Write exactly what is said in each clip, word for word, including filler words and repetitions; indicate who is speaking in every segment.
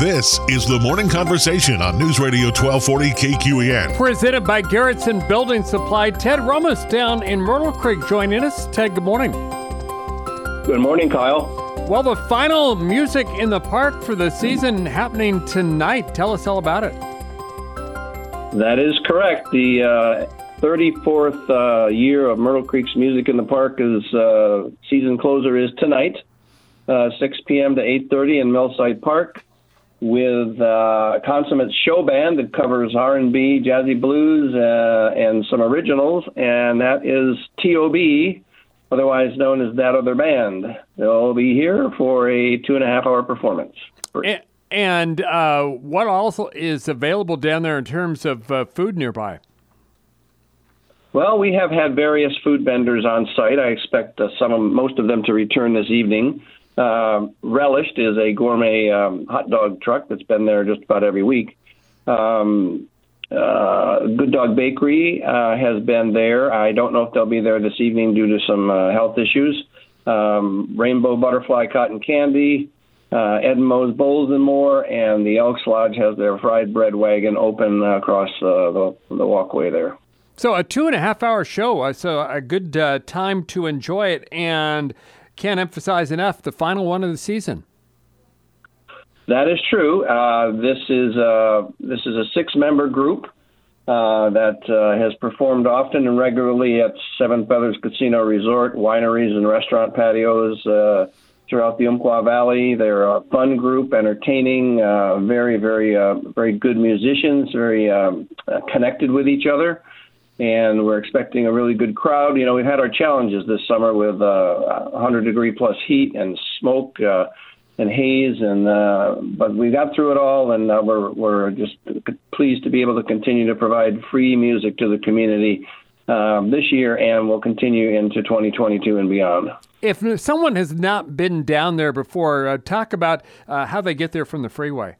Speaker 1: This is the Morning Conversation on News Radio twelve forty K Q E N.
Speaker 2: Presented by Garrettson Building Supply. Ted Ramos down in Myrtle Creek joining us. Ted, good morning.
Speaker 3: Good morning, Kyle.
Speaker 2: Well, the final Music in the Park for the season happening tonight. Tell us all about it.
Speaker 3: That is correct. The uh, thirty-fourth uh, year of Myrtle Creek's Music in the Park is uh, season closer is tonight, uh, six p.m. to eight thirty in Millside Park, with uh, a consummate show band that covers R and B, jazzy blues, uh, and some originals, and that is T O B, otherwise known as That Other Band. They'll be here for a two and a half hour performance.
Speaker 2: And, and uh, what also is available down there in terms of uh, food nearby?
Speaker 3: Well, we have had various food vendors on site. I expect uh, some of, most of them to return this evening. Uh, Relished is a gourmet um, hot dog truck that's been there just about every week. Um, uh, Good Dog Bakery uh, has been there. I don't know if they'll be there this evening due to some uh, health issues. Um, Rainbow Butterfly Cotton Candy, uh, Edmo's Bowls and More, and the Elks Lodge has their fried bread wagon open uh, across uh, the, the walkway there.
Speaker 2: So a two and a half hour show, uh, so a good uh, time to enjoy it, and can't emphasize enough, the final one of the season.
Speaker 3: That is true. Uh, this is uh, this is a six-member group uh, that uh, has performed often and regularly at Seven Feathers Casino Resort, wineries and restaurant patios uh, throughout the Umpqua Valley. They're a fun group, entertaining, uh, very, very, uh, very good musicians, very um, uh, connected with each other. And we're expecting a really good crowd. You know, we've had our challenges this summer with uh, one hundred degree plus heat and smoke uh, and haze, and uh, but we got through it all, and uh, we're we're just pleased to be able to continue to provide free music to the community um, this year, and we'll continue into twenty twenty-two and beyond.
Speaker 2: If someone has not been down there before, uh, talk about uh, how they get there from the freeway.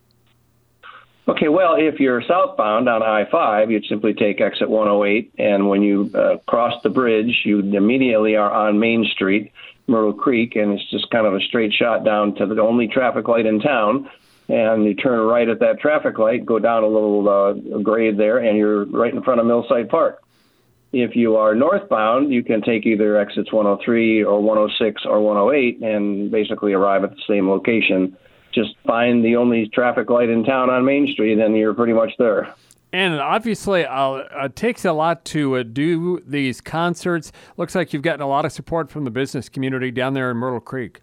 Speaker 3: Okay, well, if you're southbound on I five, you'd simply take exit one oh eight, and when you uh, cross the bridge, you immediately are on Main Street, Myrtle Creek, and it's just kind of a straight shot down to the only traffic light in town, and you turn right at that traffic light, go down a little uh, grade there, and you're right in front of Millside Park. If you are northbound, you can take either exits one oh three or one oh six or one oh eight and basically arrive at the same location. Just find the only traffic light in town on Main Street, and you're pretty much there.
Speaker 2: And obviously, uh, it takes a lot to uh, do these concerts. Looks like you've gotten a lot of support from the business community down there in Myrtle Creek.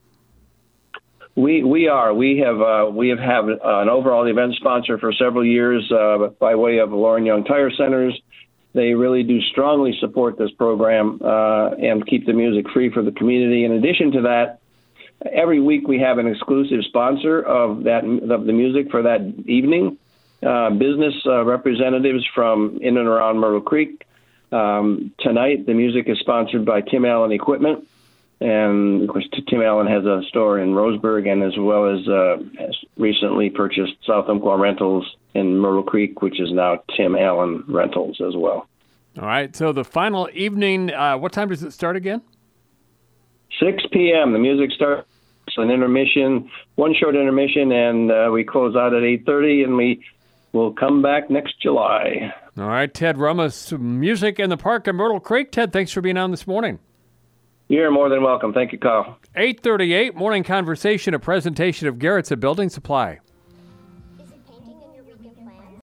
Speaker 3: We we are. We have uh, we have had an overall event sponsor for several years uh, by way of Lauren Young Tire Centers. They really do strongly support this program uh, and keep the music free for the community. In addition to that, every week we have an exclusive sponsor of that of the music for that evening. Uh, business uh, representatives from in and around Myrtle Creek. Um, tonight, the music is sponsored by Tim Allen Equipment, and of course, Tim Allen has a store in Roseburg, and as well as uh, has recently purchased South Umpqua Rentals in Myrtle Creek, which is now Tim Allen Rentals as well.
Speaker 2: All right. So the final evening, uh, what time does it start again?
Speaker 3: six p.m. The music starts, an intermission, one short intermission, and uh, we close out at eight thirty, and we will come back next July.
Speaker 2: All right, Ted Ramos, Music in the Park in Myrtle Creek. Ted, thanks for being on this morning.
Speaker 3: You're more than welcome. Thank you, Kyle.
Speaker 2: eight thirty-eight, Morning Conversation, a presentation of Garrettson Building Supply.